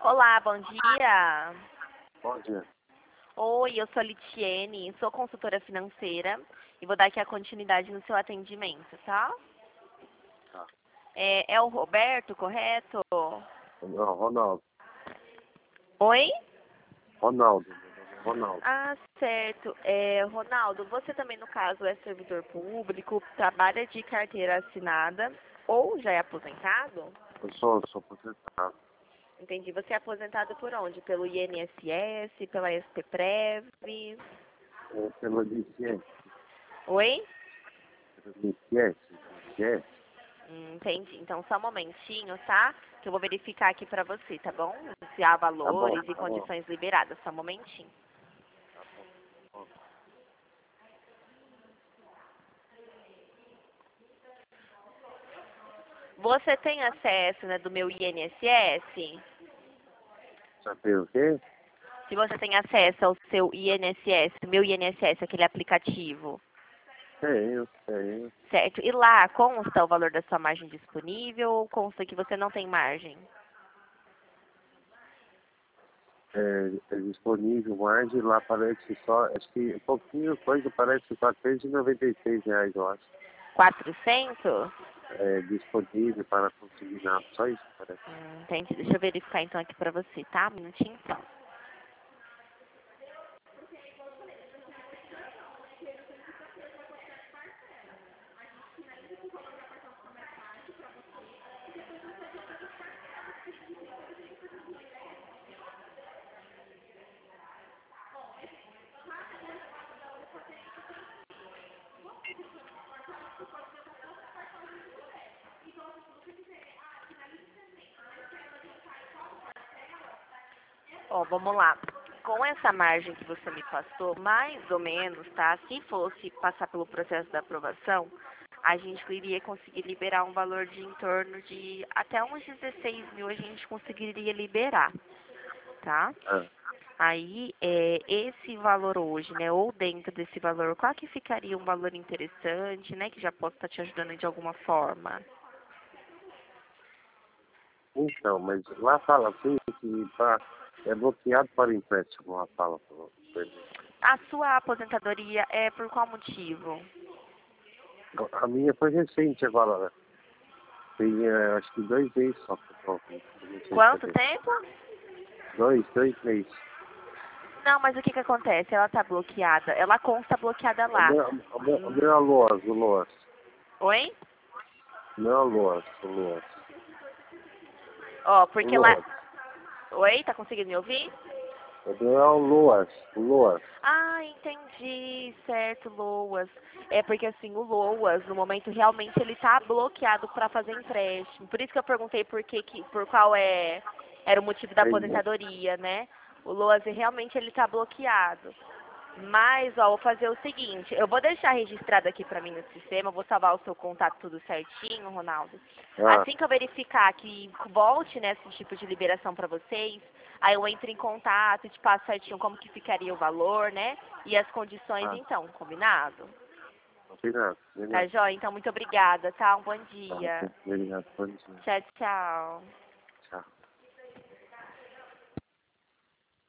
Olá, bom dia. Bom dia. Oi, eu sou a Litiene, sou consultora financeira e vou dar aqui a continuidade no seu atendimento, tá? Tá. É o Roberto, correto? Não, Ronaldo. Oi? Ronaldo, meu nome é Ronaldo. Ah, certo. Ronaldo, você também, no caso, é servidor público, trabalha de carteira assinada ou já é aposentado? Eu sou aposentado. Entendi. Você é aposentado por onde? Pelo INSS, pela SPPrev? Pelo INSS. Oi? Pelo INSS. INSS. Entendi. Então, só um momentinho, tá? Que eu vou verificar aqui pra você, tá bom? Se há Tá bom, valores e tá bom. condições liberadas. Só um momentinho. Tá bom, tá bom. Você tem acesso, né, do meu INSS? Saber o quê? Se você tem acesso ao seu INSS, meu INSS, aquele aplicativo, Tenho. certo? E lá consta o valor da sua margem disponível ou consta que você não tem margem? É disponível, mas lá parece só, acho que um pouquinho coisa, parece R$ 496, eu acho. 400? É disponível para consignar, só isso parece. Entendi. Deixa eu verificar então aqui pra você, tá? Um minutinho só. Ó, vamos lá. Com essa margem que você me passou, mais ou menos, tá? Se fosse passar pelo processo da aprovação, a gente iria conseguir liberar um valor de em torno de até uns 16 mil a gente conseguiria liberar, tá? Ah, Aí, esse valor hoje, né, ou dentro desse valor, qual que ficaria um valor interessante, né, que já possa estar te ajudando de alguma forma? então, mas lá fala assim que é bloqueado para empréstimo, lá fala. A sua aposentadoria é por qual motivo? A minha foi recente agora, né? Tem acho que 2 meses só que eu tô, não sei se Quanto é tempo? dois meses. Não, mas o que que acontece? Ela tá bloqueada. Ela consta bloqueada O lá. meu, o meu é o Loas. Oi? Não é o Loas. Ó, O porque lá... Loas. Oi? Tá conseguindo me ouvir? O meu é o Loas. Ah, entendi. Certo, Loas. É porque assim, o Loas, no momento, realmente ele tá bloqueado para fazer empréstimo. Por isso que eu perguntei por qual era o motivo da Entendi. aposentadoria, né? O Loas realmente ele tá bloqueado. Mas, ó, vou fazer o seguinte, eu vou deixar registrado aqui pra mim no sistema, vou salvar o seu contato tudo certinho, Ronaldo. Ah, Assim que eu verificar que volte nesse tipo de liberação pra vocês, aí eu entro em contato e te passo certinho como que ficaria o valor, né? E as condições, ah, então, combinado? obrigado, Tá, obrigado. joia? Então, muito obrigada, tá? Um bom Tá, dia. obrigado, bom dia. Tchau, tchau.